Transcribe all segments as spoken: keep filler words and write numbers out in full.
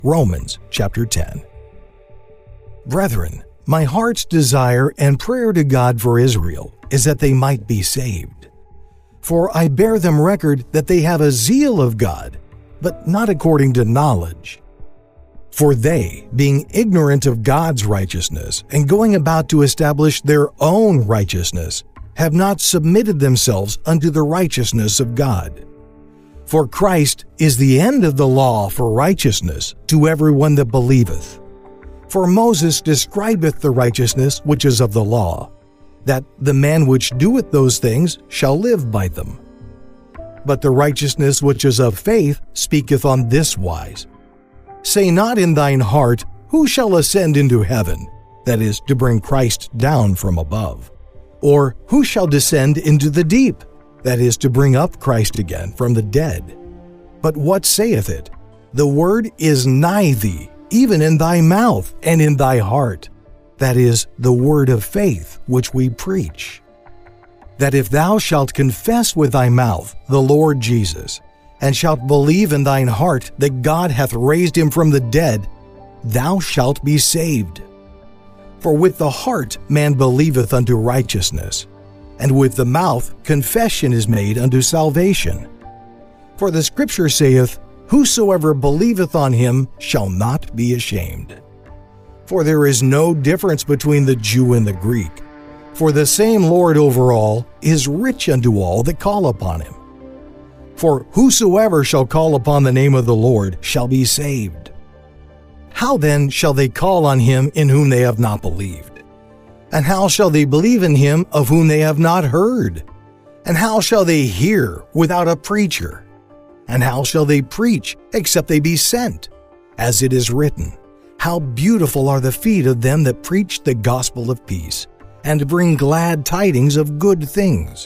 Romans chapter ten. Brethren, my heart's desire and prayer to God for Israel is that they might be saved. For I bear them record that they have a zeal of God, but not according to knowledge. For they, being ignorant of God's righteousness and going about to establish their own righteousness, have not submitted themselves unto the righteousness of God. For Christ is the end of the law for righteousness to everyone that believeth. For Moses describeth the righteousness which is of the law, that the man which doeth those things shall live by them. But the righteousness which is of faith speaketh on this wise: Say not in thine heart, Who shall ascend into heaven? That is, to bring Christ down from above. Or, Who shall descend into the deep? That is, to bring up Christ again from the dead. But what saith it? The word is nigh thee, even in thy mouth and in thy heart. That is, the word of faith which we preach. That if thou shalt confess with thy mouth the Lord Jesus, and shalt believe in thine heart that God hath raised him from the dead, thou shalt be saved. For with the heart man believeth unto righteousness, and with the mouth confession is made unto salvation. For the Scripture saith, Whosoever believeth on him shall not be ashamed. For there is no difference between the Jew and the Greek, for the same Lord over all is rich unto all that call upon him. For whosoever shall call upon the name of the Lord shall be saved. How then shall they call on him in whom they have not believed? And how shall they believe in him of whom they have not heard? And how shall they hear without a preacher? And how shall they preach except they be sent? As it is written, How beautiful are the feet of them that preach the gospel of peace, and bring glad tidings of good things.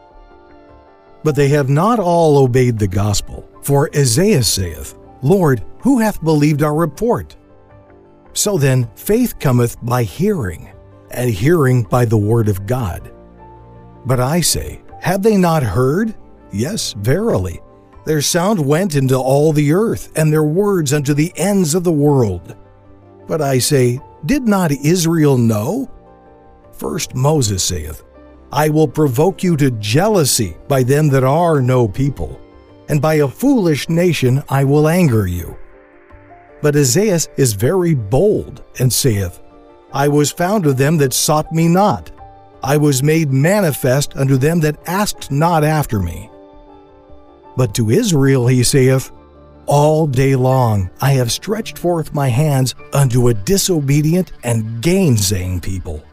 But they have not all obeyed the gospel. For Isaiah saith, Lord, who hath believed our report? So then faith cometh by hearing, and hearing by the word of God. But I say, have they not heard? Yes, verily. Their sound went into all the earth, and their words unto the ends of the world. But I say, did not Israel know? First Moses saith, I will provoke you to jealousy by them that are no people, and by a foolish nation I will anger you. But Isaiah is very bold, and saith, I was found of them that sought me not. I was made manifest unto them that asked not after me. But to Israel he saith, All day long I have stretched forth my hands unto a disobedient and gainsaying people.